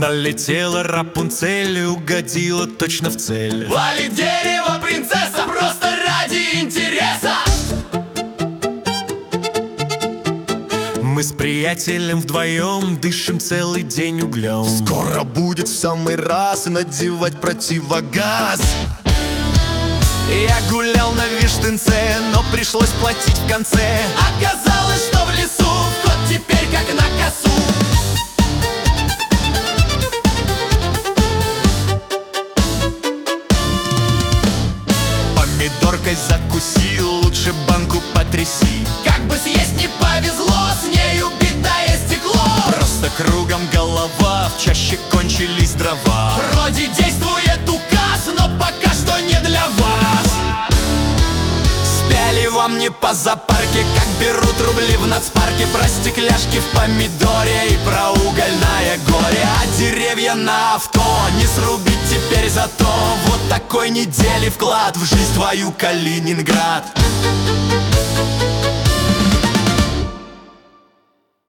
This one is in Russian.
Налетела Рапунцель и угодила точно в цель. Валит дерево принцесса просто ради интереса. Мы с приятелем вдвоем дышим целый день углем. Скоро будет в самый раз надевать противогаз. Я гулял на Виштынце, но пришлось платить в конце. Оказалось, что в лесу кот теперь как на косу. Помидоркой закусил, лучше банку потряси. Как бы съесть не повезло, с нею битое стекло. Просто кругом голова, в чаще кончились дрова. Вроде действует указ, но пока что не для вас. Спяли вам не по зоопарке, как берут рубли в нацпарке. Про стекляшки в помидоре и про угольное горе. А деревья на авто не срубить теперь зато. Вот такой недели вклад в жизнь твою, Калининград.